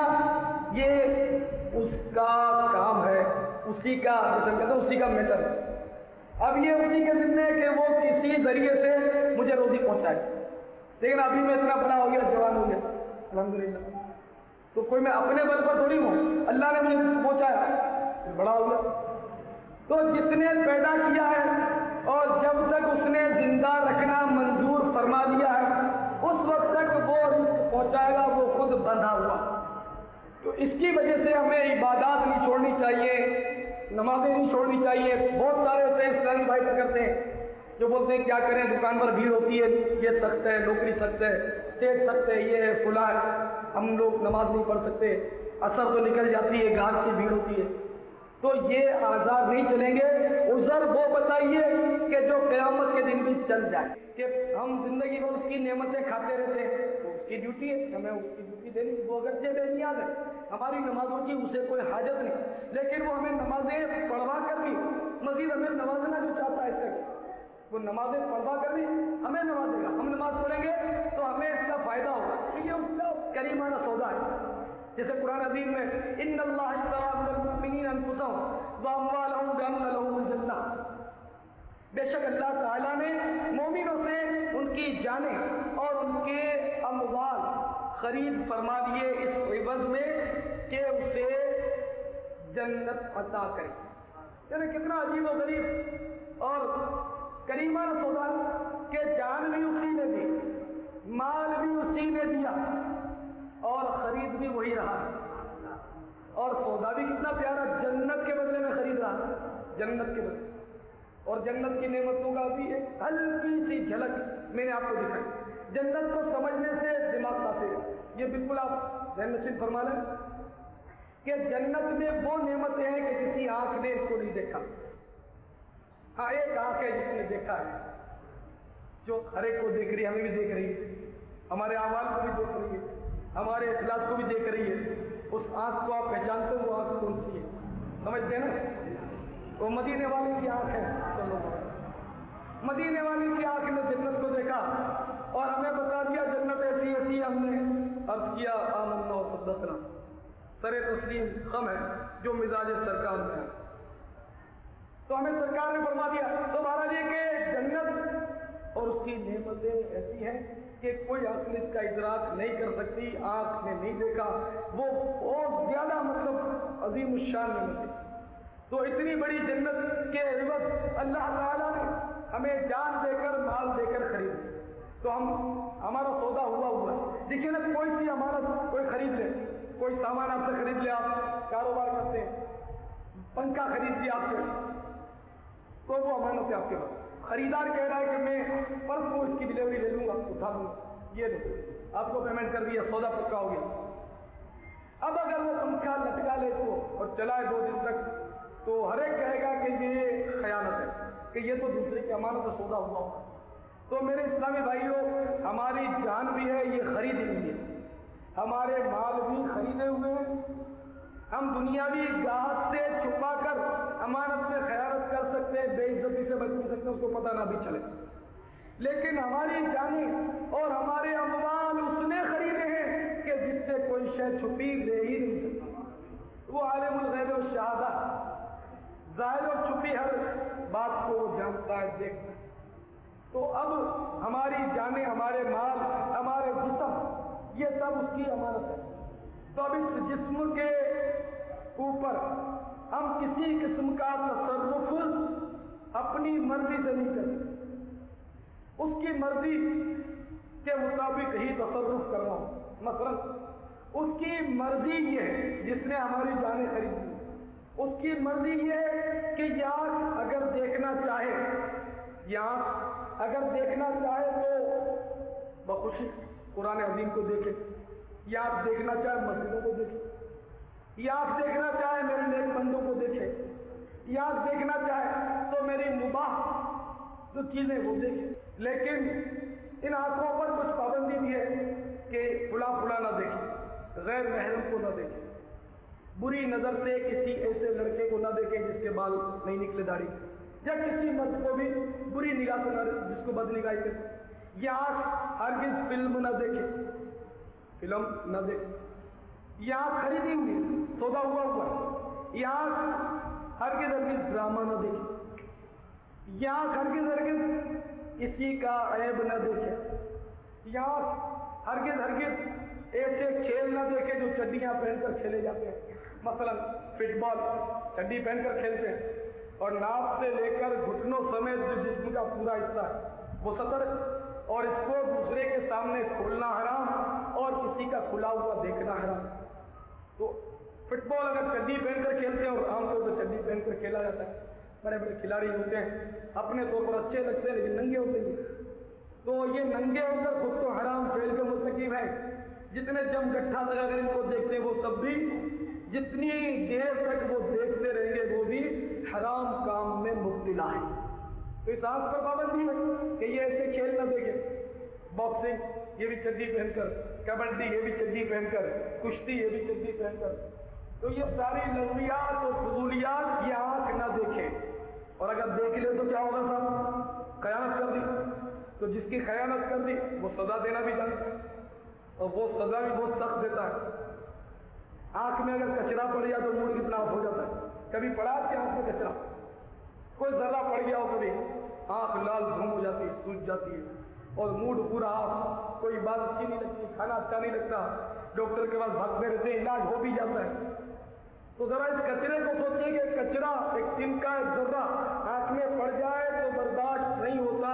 یہ اس کا کام ہے، اسی کا جیسے کہتے ہیں اسی کا میٹر ہے۔ اب یہ اسی کے ذمہ ہے کہ وہ کسی ذریعے سے مجھے روزی پہنچائے، لیکن ابھی میں اتنا بڑا ہو گیا، جوان ہو گیا الحمدللہ، تو کوئی میں اپنے بل پر تھوڑی ہوں، اللہ نے مجھے پہنچایا، بڑا ہو گیا۔ تو جس نے پیدا کیا ہے اور جب تک اس نے زندہ رکھنا منظور فرما دیا ہے اس وقت تک وہ رزق پہنچائے گا، وہ خود بندھا ہوا۔ تو اس کی وجہ سے ہمیں عبادات نہیں چھوڑنی چاہیے، نمازیں نہیں چھوڑنی چاہیے۔ بہت سارے ایسے اسلامی بھائی کرتے ہیں جو بولتے ہیں کیا کریں، دکان پر بھیڑ ہوتی ہے، یہ سخت ہے، نوکری سخت ہے، اسٹیج سخت ہے، یہ ہے فلاں ہے، ہم لوگ نماز نہیں پڑھ سکتے، اثر تو نکل جاتی ہے، گاہک کی بھیڑ ہوتی ہے۔ تو یہ آزاد نہیں چلیں گے، عذر وہ بتائیے کہ جو قیامت کے دن بھی چل جائے، کہ ہم زندگی میں اس کی نعمتیں کھاتے رہتے ہیں، وہ اس کی ڈیوٹی ہے، ہمیں اس کی ڈیوٹی دینی، وہ اگرچہ بے نیاز ہے، ہماری نمازوں کی اسے کوئی حاجت نہیں، لیکن وہ ہمیں نمازیں پڑھوا کر بھی مزید ہمیں نوازنا جو چاہتا ہے اس سے، وہ نمازیں پڑھوا کر بھی ہمیں نوازے گا، ہم نماز پڑھیں گے تو ہمیں اس کا فائدہ ہوگا، یہ اس کا کریمانہ سودا ہے۔ جیسے قرآن عظیم میں ان اللہ اشتری من المؤمنین انفسهم واموالهم بان لهم الجنہ، بے شک اللہ تعالیٰ نے مومنوں سے ان کی جانیں اور ان کے اموال خرید فرما دیے اس عوض میں کہ اسے جنت عطا کرے۔ یعنی کتنا عجیب و غریب اور کریمانہ سودا کہ جان بھی اسی نے دی، مال بھی اسی نے دیا اور خرید بھی وہی رہا، اور سودا بھی کتنا پیارا، جنت کے بدلے میں خرید رہا، جنت کے بدلے۔ اور جنت کی نعمتوں کا بھی ایک ہلکی سی جھلک میں نے آپ کو دکھائی۔ جنت کو سمجھنے سے دماغ کافی ہے، یہ بالکل آپ ذہن نشین فرما لیں کہ جنت میں وہ نعمتیں ہیں کہ کسی آنکھ نے اس کو نہیں دیکھا. ہاں ایک آنکھ ہے جس نے دیکھا ہے، جو ہر ایک کو دیکھ رہی ہے، ہمیں بھی دیکھ رہی ہے، ہمارے اعمال کو بھی دیکھ رہی ہے، ہمارے اخلاص کو بھی دیکھ رہی ہے. اس آنکھ کو آپ پہچانتے ہو، وہ آنکھ کون سی ہے؟ سمجھتے ہیں نا؟ وہ مدینے والے کی آنکھ ہے. چلو مدینے والے کی آنکھ نے جنت کو دیکھا اور ہمیں بتا دیا جنت ایسی ایسی. ہم نے عرض کیا آمنا و صدقنا، سر تسلیم خم ہے جو مزاج سرکار میں ہے. تو ہمیں سرکار نے فرما دیا تو مہاراج یہ کہ جنت اور اس کی نعمتیں ایسی ہیں کہ کوئی عقل اس کا ادراک نہیں کر سکتی. آنکھ نے نہیں دیکھا، وہ بہت زیادہ مطلب عظیم الشان نعمت ہے. تو اتنی بڑی جنت کے عوض اللہ تعالیٰ نے ہمیں جان دے کر مال دے کر خرید، تو ہم ہمارا سودا ہوا ہوا ہے. دیکھیے نا، کوئی سی امانت کوئی خرید لے، کوئی سامان آپ سے خرید لے، آپ کاروبار کرتے ہیں، پنکھا خرید لیا آپ سے، تو وہ امانت ہے آپ کے پاس. خریدار کہہ رہا ہے کہ میں پرسوں اس کی ڈلیوری لے لوں گا، اٹھا لوں گا، یہ لو آپ کو پیمنٹ کر دیا، سودا پکا ہو گیا. اب اگر وہ پنکھا لٹکا لے تو اور چلائے دو دن تک، تو ہر ایک کہے گا کہ یہ خیانت ہے، کہ یہ تو دوسرے کی امانت کا سودا ہوا ہوگا. تو میرے اسلامی بھائیوں، ہماری جان بھی ہے یہ خریدی ہوئی ہے، ہمارے مال بھی خریدے ہوئے ہیں. ہم دنیاوی گاہک سے چھپا کر امانت میں خیانت کر سکتے ہیں، بے عزتی سے بچ نہیں سکتے، اس کو پتہ نہ بھی چلے. لیکن ہماری جانیں اور ہمارے اموال اس نے خریدے ہیں کہ جس سے کوئی شے چھپی رہ ہی نہیں سکتا. وہ عالم الغیب والشہادہ، ظاہر اور چھپی ہر بات کو وہ جانتا ہے، دیکھتا ہے. تو اب ہماری جانیں، ہمارے مال، ہمارے جسم، یہ سب اس کی امانت ہے. تو اب اس جسم کے اوپر ہم کسی قسم کا تصرف اپنی مرضی سے نہیں کرتے. اس کی مرضی کے مطابق ہی تصرف کرنا ہو. مثلا اس کی مرضی یہ ہے، جس نے ہماری جانیں خریدی، اس کی مرضی یہ ہے کہ یہ آنکھ اگر دیکھنا چاہے، یہ آنکھ اگر دیکھنا چاہے تو بخوشی قرآن عظیم کو دیکھے، یا آپ دیکھنا چاہے مسجدوں کو دیکھے، یا آپ دیکھنا چاہے میرے نیک بندوں کو دیکھے، یا آپ دیکھنا چاہے تو میری مباح جو چیزیں وہ دیکھے. لیکن ان آنکھوں پر کچھ پابندی بھی ہے کہ فلا فلا نہ دیکھے، غیر محرم کو نہ دیکھے، بری نظر سے کسی ایسے لڑکے کو نہ دیکھے جس کے بال نہیں نکلے داڑھی، یا کسی مرد کو بھی بری نگاہ سے نہ جس کو بد نگاہی سے. یہ آنکھ ہرگز فلم نہ دیکھے، فلم نہ دیکھے. یہ آنکھ خریدی ہوئی، سودا ہوا ہوا ہے. یہ آنکھ ہرگز ہرگز ڈرامہ نہ دیکھے. یہ آنکھ ہرگز ہرگز کسی کا عیب نہ دیکھے. یہ آنکھ ہرگز ہرگز ایسے کھیل نہ دیکھے جو چڈیاں پہن کر کھیلے جاتے ہیں. مثلا فٹ بال چڈی پہن کر کھیلتے ہیں اور ناف سے لے کر گھٹنوں سمیت جو جسم کا پورا حصہ ہے وہ سطر، اور اس کو دوسرے کے سامنے کھولنا حرام اور کسی کا کھلا ہوا دیکھنا حرام. تو فٹ بال اگر چڈی پہن کر کھیلتے ہیں، اور عام طور پر چڈی پہن کر کھیلا جاتا ہے، بڑے بڑے کھلاڑی ہوتے ہیں، اپنے طور پر اچھے لگتے ہیں لیکن ننگے ہوتے ہیں. تو یہ ننگے ہو کر خود تو حرام فعل کے مرتکب ہے. جتنے جم گٹھا لگا کر ان کو دیکھتے ہیں وہ سب بھی جتنی دیر تک وہ دیکھتے رہیں گے وہ بھی حرام کام میں مبتلا ہے. تو اس آنکھ پر پابندی ہے کہ یہ ایسے کھیل نہ دیکھے. باکسنگ یہ بھی چڈی پہن کر، کبڈی یہ بھی چڈی پہن کر، کشتی یہ بھی چڈی پہن کر. تو یہ ساری لغویات اور فضولیات یہ آنکھ نہ دیکھے. اور اگر دیکھ لے تو کیا ہوگا صاحب؟ خیانت کر دی. تو جس کی خیانت کر دی وہ سزا دینا بھی جانتا ہے، اور وہ سزا بھی بہت سخت دیتا ہے. آنکھ میں اگر کچرا پڑ گیا تو موڈ کتنا آف ہو جاتا ہے. کبھی پڑا آپ کی آنکھ میں کچرا، کوئی ذرہ پڑ گیا ہو کبھی، آنکھ لال دھوم ہو جاتی ہے، سوج جاتی ہے اور موڈ پورا آف، کوئی بات اچھی نہیں لگتی، کھانا اچھا نہیں لگتا، ڈاکٹر کے پاس بھاگتے رہتے ہیں، علاج ہو بھی جاتا ہے. تو ذرا اس کچرے کو سوچیے کہ کچرا ایک تن کا ایک ذرہ آنکھ میں پڑ جائے تو برداشت نہیں ہوتا.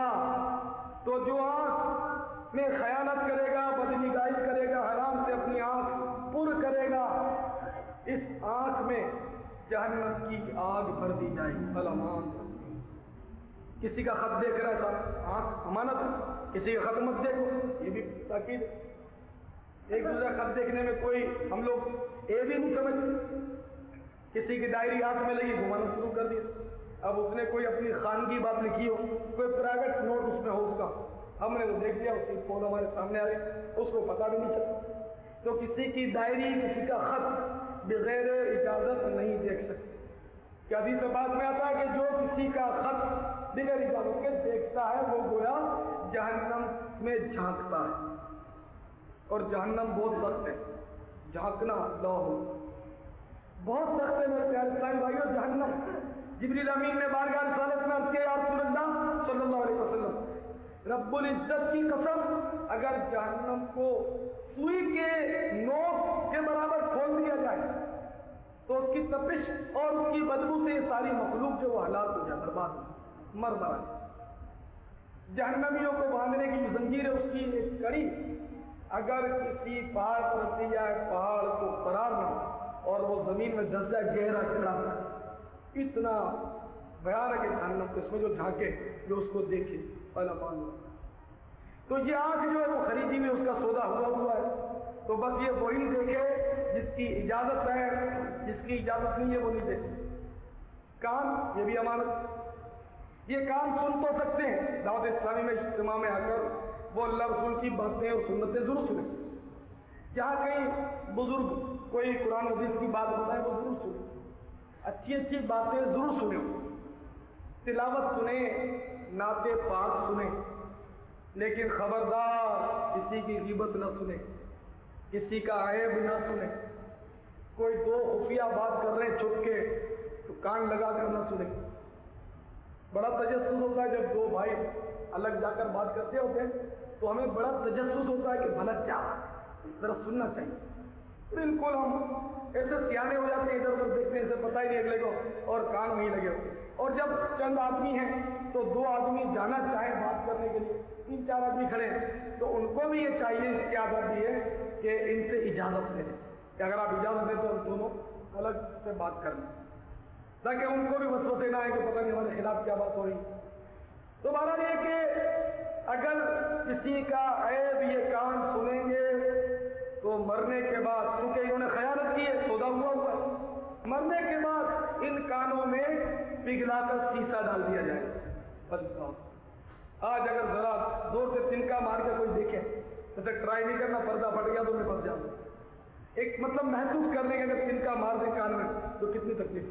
تو جو آنکھ میں خیانت کرے گا، بدنگاہی کرے گا، حرام سے اپنی آنکھ پر کرے گا، اس آنکھ میں جہنم کی آگ بھر دی جائے گی. سلامان. کسی کا خط دیکھ رہا ہے صاحب، آنکھ امانت ہے، کسی کا خط مت دیکھو، یہ بھی تاکید. ایک دوسرا خط دیکھنے میں کوئی ہم لوگ اے بھی نہیں سمجھتے. کسی کی ڈائری ہاتھ میں لگی گھمانا شروع کر دیا. اب اس نے کوئی اپنی خانگی بات لکھی ہو, کوئی پرائیویٹ نوٹ اس میں ہو اس کا, ہم نے وہ دیکھ لیا, اس کی فون ہمارے سامنے آ گئی, اس کو پتہ بھی نہیں چلتا. تو کسی کی ڈائری, کسی کا خط بغیر اجازت نہیں دیکھ سکتے. کہ حدیث بات میں آتا ہے کہ جو کسی کا خط بغیر اجازت کے دیکھتا ہے وہ گویا جہنم میں جھانکتا ہے. اور جہنم بہت سخت ہے, جھانکنا لا ہو بہت سخت ہے میرے پیارے اسلامی بھائیوں. جہنم, جبریل امین نے بارگاہ رسالت میں عرض کیا یا رسول اللہ صلی اللہ علیہ وسلم, رب العزت کی قسم اگر جہنم کو سوئی کے نوک کے برابر کھول دیا جائے تو اس کی تپش اور اس کی بدبو سے یہ ساری مخلوق جو وہ ہلاک ہو جائے, برباد مر مرا. جہنمیوں کو باندھنے کی زنجیر ہے اس کی ایک کڑی, اگر کسی پہاڑ پر رکھی جائے, پہاڑ کو قرار نہ اور وہ زمین میں دس جائے گہرا چڑھا, اتنا بھیانک ہے جہنم کو. اس میں جو جھانکے, جو اس کو دیکھے الامان. تو یہ آنکھ جو ہے وہ خریدی میں اس کا سودا ہوا ہوا ہے. تو بس یہ وہی دیکھے جس کی اجازت ہے, جس کی اجازت نہیں ہے وہ نہیں دیکھے. کان, یہ بھی امانت. یہ کان سن تو سکتے ہیں, دعوت اسلامی میں اجتماع میں آ کر وہ اللہ رسول کی باتیں اور سنتیں ضرور سنیں. جہاں کہیں بزرگ کوئی قرآن حدیث کی بات بتائے وہ ضرور سنیں, اچھی اچھی باتیں ضرور سنیں, تلاوت سنیں, نعت پاک سنیں, لیکن خبردار کسی کی غیبت نہ سنیں, کسی کا عیب نہ سنیں. کوئی دو خفیہ بات کر رہے ہیں چھپ کے تو کان لگا کر نہ سنیں. بڑا تجسس ہوتا ہے جب دو بھائی الگ جا کر بات کرتے ہوتے ہیں تو ہمیں بڑا تجسس ہوتا ہے کہ بھلا کیا ذرا سننا چاہیے. بالکل ہم ایسے سیانے ہو جاتے ہیں, ادھر ادھر دیکھتے ہیں, اسے پتہ ہی نہیں اگلے کو, اور کان وہیں لگے ہوتے. اور جب چند آدمی ہیں تو دو آدمی جانا چاہیں بات کرنے کے لیے, تین چار آدمی کھڑے ہیں, تو ان کو بھی یہ چاہیے, اس کی عادت بھی ہے کہ ان سے اجازت لیں کہ اگر آپ اجازت دیں تو ہم دونوں الگ سے بات کر لیں, تاکہ ان کو بھی وسوسے نہ آئے کہ پتہ نہیں ہمارے خلاف کیا بات ہو رہی. تو بہرحال یہ کہ اگر کسی کا عیب یہ کان سنیں گے تو مرنے کے بعد, کیونکہ انہوں نے خیانت کی ہے, سودا ہوا ہوا ہے, مرنے کے بعد ان کانوں میں پگھلا کر سیسا ڈال دیا جائے. آج اگر ذرا زور سے تنکا مار کے کوئی دیکھے, جیسے ٹرائی نہیں کرنا, پردہ پھٹ گیا تو میں پھنس جاؤں, ایک مطلب محسوس کرنے کے اگر تنکا مار دے کان میں تو کتنی تکلیف.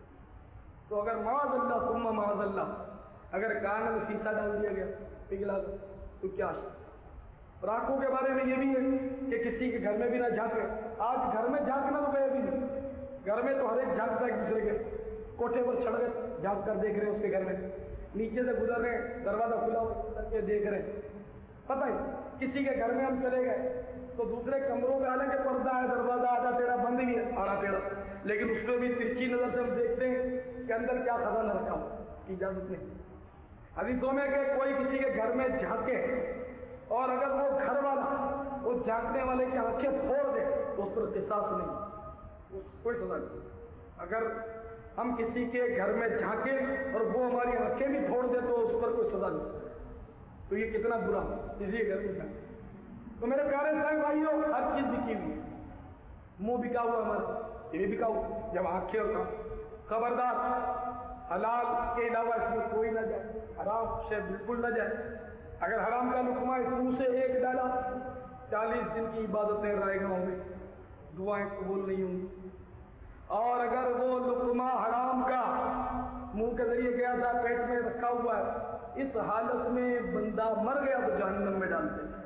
تو اگر معاذ اللہ ثم معاذ اللہ اگر کان میں سیسا ڈال دیا گیا پگھلا کر تو کیا. اور آنکھوں کے بارے میں یہ بھی ہے کہ کسی کے گھر میں بھی نہ جھانکے. آج گھر میں جھانکنا تو گئے بھی نہیں, گھر میں تو ہر ایک جھانکتا ہے ایک دوسرے کے, کوٹھے پر چڑھ گئے جھانک کر دیکھ رہے ہیں اس کے گھر میں, نیچے سے گزر رہے ہیں, دروازہ کھلا ہوا کر کے دیکھ رہے ہیں. پتہ ہی کسی کے گھر میں ہم چلے گئے تو دوسرے کمروں میں حالانکہ پردہ ہے, دروازہ آدھا ٹیڑھا بند بھی ہے, آڑا ٹیڑھا, لیکن اس میں بھی ترچھی نظر سے ہم دیکھتے ہیں کہ اندر کیا خزانہ رکھا ہو, اجازت نہیں. حدیثوں میں کہ کوئی کسی کے گھر میں جھانکے اور اگر وہ گھر والا وہ جھانکنے والے کی آنکھیں پھوڑ دے تو اس پر قصاص نہیں, کوئی سزا نہیں. اگر ہم کسی کے گھر میں جھانکیں اور وہ ہماری آنکھیں بھی پھوڑ دے تو اس پر کوئی سزا نہیں. تو یہ کتنا برا کسی کے گھر میں جھانکے. تو میرے پیارے اسلامی بھائیوں, ہر چیز بکی ہوئی ہے, منہ بکا ہوا ہمارا, یہ بھی بکا ہوا, جب آنکھیں اور کام. خبردار حلال کے علاوہ اس میں کوئی نہ جائے, حرام سے بالکل نہ جائے. اگر حرام کا لقمہ اس منہ سے ایک ڈالا, چالیس دن کی عبادتیں رائے گاؤں میں, دعائیں قبول نہیں ہوں گی. اور اگر وہ لقمہ حرام کا منہ کے ذریعے گیا تھا, پیٹ میں رکھا ہوا ہے, اس حالت میں بندہ مر گیا تو جہنم میں ڈالتے ہیں.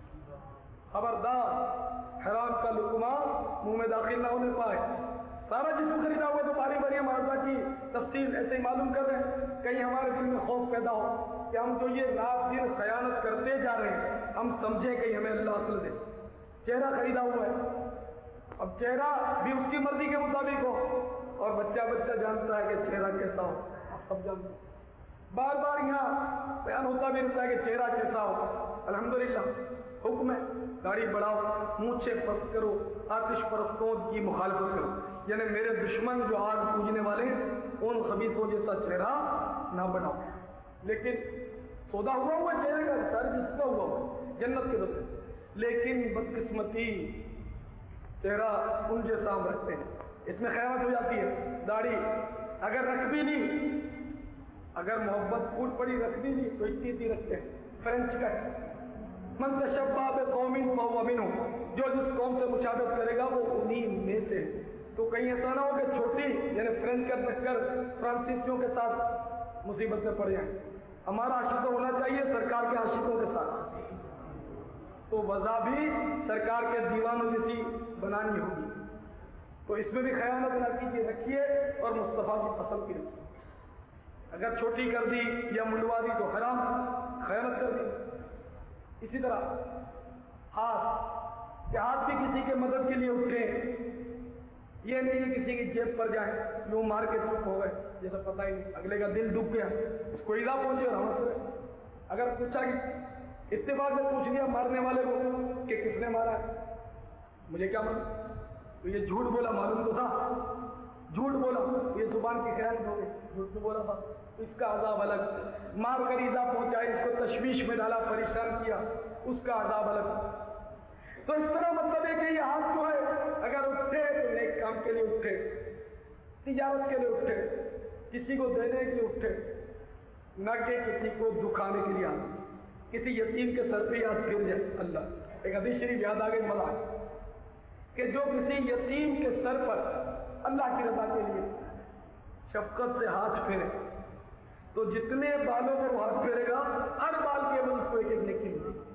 خبردار حرام کا لقمہ منہ میں داخل نہ ہونے پائے. سارا جسم خریدا ہوا تو باری باری ہم آزاد کی تفصیل ایسے ہی معلوم کر رہے ہیں, کہیں ہمارے دل میں خوف پیدا ہو کہ ہم جو یہ رات دن خیانت کرتے جا رہے ہیں ہم سمجھیں کہ ہمیں اللہ عقل دے. چہرہ خریدا ہوا ہے, اب چہرہ بھی اس کی مرضی کے مطابق ہو, اور بچہ بچہ جانتا ہے کہ چہرہ کیسا ہو, آپ سب جانتے ہیں. بار بار یہاں بیان ہوتا بھی رہتا ہے کہ چہرہ کیسا ہو. الحمدللہ حکم ہے داڑھی بڑھاؤ, مونچھیں پست کرو, آتش پرستوں کی مخالفت کرو, یعنی میرے دشمن جو آگ پوجنے والے ہیں ان خبیثوں جیسا چہرہ نہ بناؤ. لیکن سودا ہوا ہوا چہرے کا سر جس کا ہوا ہوا جنت کے بدلے, لیکن بدقسمتی چہرہ ان جیسا ہم رکھتے ہیں، اس میں خیانت ہو جاتی ہے۔ داڑھی اگر رکھ بھی نہیں، اگر محبت پھوٹ پڑی رکھ بھی نہیں تو اتنی اتنی رکھتے ہیں، فرینچ کٹ۔ من تشبہ بقوم فہو منہم، جو جس قوم سے مشابہت کرے گا وہ انہی میں سے۔ تو کہیں ایسا نہ ہو کہ چھوٹی یعنی فرینچ کٹ رکھ کر فرانسیسیوں کے ساتھ مصیبت میں پڑ جائیں۔ ہمارا عاشق ہونا چاہیے سرکار کے عاشقوں کے ساتھ، تو وضع بھی سرکار کے دیوانوں جیسی بنانی ہوگی۔ تو اس میں بھی خیانت نہ کیجیے، رکھیے اور مصطفیٰ کی پسند کی رکھیے۔ اگر چھوٹی کر دی یا منڈوا دی تو حرام، خیانت کر دی۔ اسی طرح ہاتھ، کہ ہاتھ بھی کسی کے مدد کے لیے اٹھے، یہ نہیں کسی کی جیب پر جائیں، یوں مار کے چپ ہو گئے جیسا پتہ ہی نہیں، اگلے کا دل دکھ گیا، اس کو ایذا پہنچے اور ہم سے اگر پوچھا کہ اتفاق سے پوچھ لیا مارنے والے کو کہ کس نے مارا ہے، مجھے کیا معلوم، تو یہ جھوٹ بولا، معلوم تو تھا جھوٹ بولا، یہ زبان کی خیانت ہو گئی، جھوٹ تو بولا تھا، اس کا عذاب الگ، مار کر ایذا پہنچائی، اس کو تشویش میں ڈالا، پریشان کیا، اس کا عذاب الگ۔ تو اس طرح مطلب ہے کہ یہ ہاتھ جو ہے اگر اٹھے تو نیک کام کے لیے اٹھے، تجارت کے لیے اٹھے، کسی کو دینے کے لیے اٹھے، نہ کہ کسی کو دکھانے کے لیے آئے، کسی یتیم کے سر پہ ہاتھ گر جائے۔ اللہ، ایک حدیث شریف یاد آ گئی ملا کہ جو کسی یتیم کے سر پر اللہ کی رضا کے لیے شفقت سے ہاتھ پھیرے تو جتنے بالوں پر وہ ہاتھ پھیرے گا ہر بال کے عوض کو ایک ایک نیکی ملے گی۔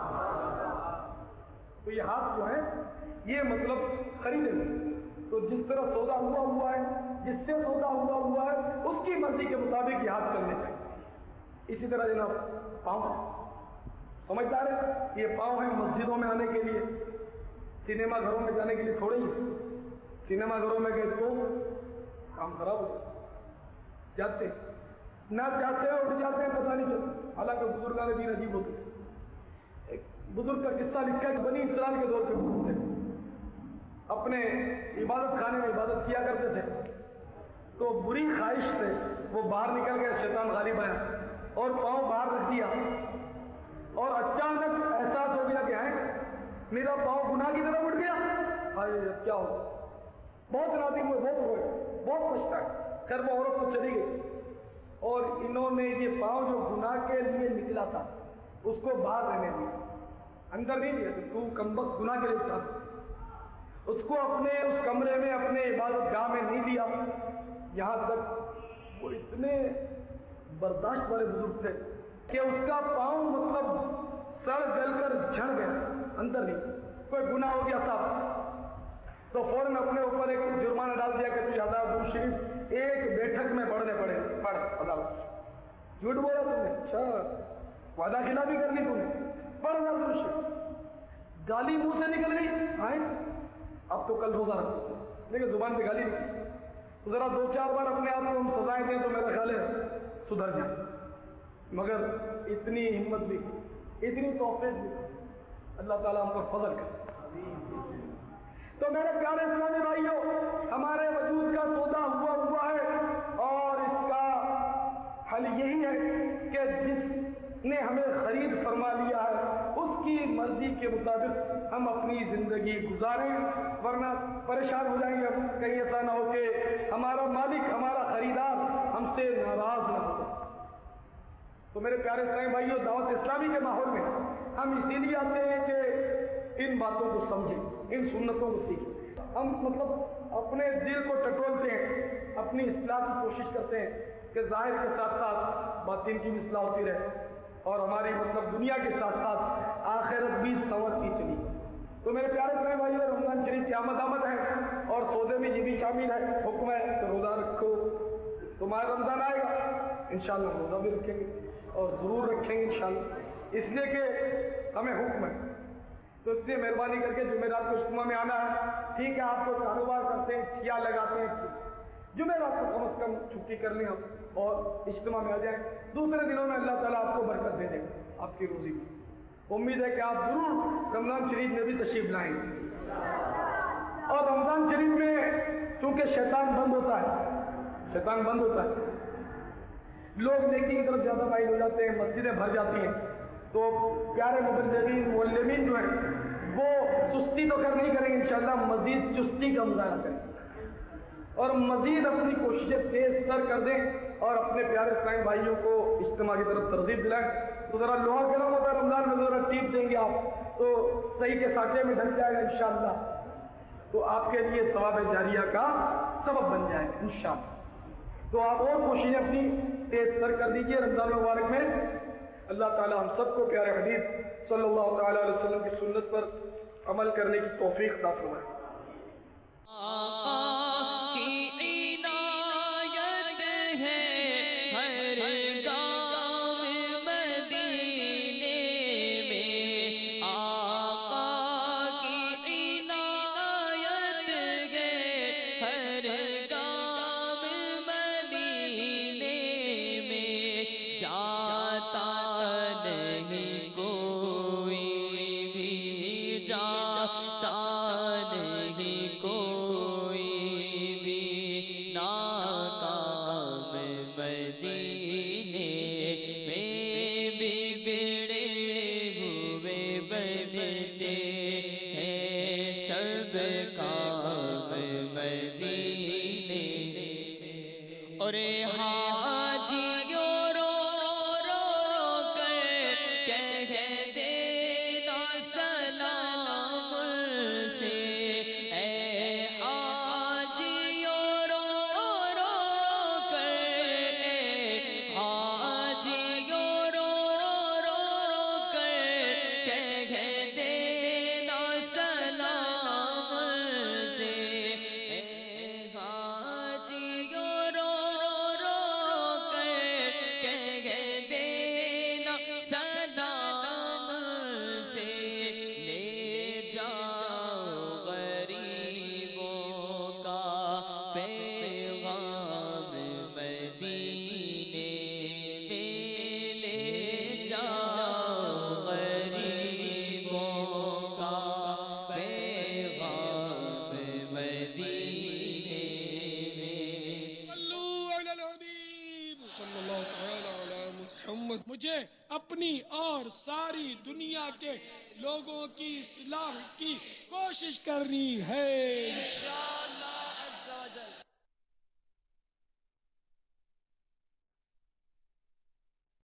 تو یہ ہاتھ جو ہے یہ مطلب خریدے ہوئے، تو جس طرح سودا ہوا ہوا ہے، جس سے سودا ہوا ہوا ہے اس کی مرضی کے مطابق یہ ہاتھ کرنے چاہیے۔ اسی طرح جناب پاؤں، سمجھدار ہے، یہ پاؤں ہیں مسجدوں میں آنے کے لیے، سنیما گھروں میں جانے کے لیے تھوڑے ہی، سنیما گھروں میں گئے تو کام خراب ہو جاتے نہ چاہتے ہیں، اٹھ جاتے ہیں، پتہ نہیں چلتا، حالانکہ بزرگان دین عجیب ہوتے۔ ایک بزرگ کا قصہ لکھا ہے کہ بنی اسرائیل کے دور پہ بزرگ تھے، اپنے عبادت خانے میں عبادت کیا کرتے تھے، تو بری خواہش سے وہ باہر نکل گئے، شیطان غالب آیا اور پاؤں باہر رکھ دیا، اور اچانک احساس ہو گیا کہ ہے میرا پاؤں گناہ کی طرف اٹھ گیا، آئے کیا ہو، بہت نادم ہوئے، بہت روئے، بہت پچھتائے، خیر وہ عورت تو چلی گئی، اور انہوں نے یہ پاؤں جو گناہ کے لیے نکلا تھا اس کو باہر رہنے دیا، اندر نہیں دیا، تو کمبخت گناہ کے لیے چاہتا، اس کو اپنے اس کمرے میں اپنے عبادت گاہ میں نہیں دیا، یہاں تک وہ اتنے برداشت والے بزرگ تھے کہ اس کا پاؤں مطلب سڑ جل کر جھڑ گیا، اندر نہیں، کوئی گناہ ہو گیا صاحب، تو فوراً اپنے اوپر ایک جرمانہ ڈال دیا کہ تجھے ہزار درود شریف ایک بیٹھک میں پڑھنے پڑے، پڑھ عدالت، جھوٹ بولا تم نے، اچھا وعدہ خلافی کر لی تم نے، پڑھ ہزار درود شریف، گالی منہ سے نکل گئی، آئے اب تو کل روزہ رکھو، لیکن زبان پہ گالی نکلی، تو ذرا دو چار بار اپنے آپ کو ہم سزائیں دیں تو میرا خیال ہے سدھر جائیں، مگر اتنی ہمت بھی، اتنی توفیق بھی اللہ تعالیٰ ہم پر فضل کرے۔ تو میرے پیارے اسلامی بھائیوں، ہمارے وجود کا سودا ہوا ہوا ہے، اور اس کا حل یہی ہے کہ جس نے ہمیں خرید فرما لیا ہے اس کی مرضی کے مطابق ہم اپنی زندگی گزاریں، ورنہ پریشان ہو جائیں گے ہم، کہیں ایسا نہ ہو کہ ہمارا مالک، ہمارا خریدار ہم سے ناراض نہ ہو جائے۔ تو میرے پیارے اسلامی بھائیوں، دعوت اسلامی کے ماحول میں ہم اسی لیے آتے ہیں کہ ان باتوں کو سمجھیں، ان سنتوں کو سیکھیں، ہم مطلب اپنے دل کو ٹٹولتے ہیں، اپنی اصلاح کی کوشش کرتے ہیں کہ ظاہر کے ساتھ ساتھ باطن کی بھی اصلاح ہوتی رہے، اور ہماری مطلب دنیا کے ساتھ ساتھ آخرت بھی سنورتی چلی۔ تو میرے پیارے اسلامی بھائیوں، رمضان شریف کی آمد آمد ہے، اور سودے میں یہ بھی شامل ہے، حکم ہے کہ روزہ رکھو، تمہارا رمضان آئے گا انشاءاللہ روزہ بھی رکھیں گے، اور ضرور رکھیں گے انشاءاللہ، اس لیے کہ ہمیں حکم ہے۔ تو اس لیے مہربانی کر کے جمعرات کو اجتماع میں آنا ہے، ٹھیک ہے آپ کو کاروبار کرتے ہیں، کیا لگاتے ہیں، جمعرات کو کم از کم چھٹی کر لیں ہم اور اجتماع میں آ جائیں، دوسرے دنوں میں اللہ تعالیٰ آپ کو برکت دے دے گا آپ کی روزی میں۔ امید ہے کہ آپ ضرور رمضان شریف میں بھی تشریف لائیں گے، اور رمضان شریف میں چونکہ شیطان بند ہوتا ہے، شیطان بند ہوتا ہے، لوگ نیکی کی طرف زیادہ مائل ہو جاتے ہیں، مسجدیں بھر جاتی ہیں، تو پیارے مبلغین معلمین جو ہیں وہ سستی تو کر نہیں کریں گے انشاءاللہ، مزید چستی کا مظاہرہ کریں اور مزید اپنی کوششیں تیز تر کر دیں اور اپنے پیارے اسلامی بھائیوں کو اجتماع کی طرف ترغیب دلائیں. تو ذرا لوہا گرم ہوتا ہے رمضان میں، ذرا ٹیپ دیں گے آپ تو صحیح کے سانچے میں ڈھک جائے گا انشاءاللہ، تو آپ کے لیے ثواب جاریہ کا سبب بن جائے گا انشاءاللہ. تو آپ اور کوششیں اپنی تیز تر کر دیجیے رمضان مبارک میں. اللہ تعالی ہم سب کو پیارے حبیب صلی اللہ تعالی علیہ وسلم کی سنت پر عمل کرنے کی توفیق عطا فرمائے. آقا کی عنایت ہے ہر گام مدینے میں، آقا کی عنایت ہے ہر گام مدینے میں، جاتا نہیں کوئی بھی، جاتا نہیں کوئی بھی ناکام مدینے میں، بگڑے ہوئے بنتے ہیں سب کام مدینے میں. اور حاجیوں رو رو کر کہہ دینا سلام سے، اے حاجیوں رو رو کر، اے حاجیوں رو رو کر کہہ دینا سلام سے، اے حاجیوں رو رو کر کہہ دینا سلام سے، لے جاؤ غریبوں کا پیغام مدینے میں، لے جاؤ غریبوں کا پیغام مدینے میں. صلو علی الحبیب صلی اللہ تعالی علی محمد. مجھے اپنی اور ساری دنیا کے لوگوں کی اصلاح کی کوشش کرنی ہے.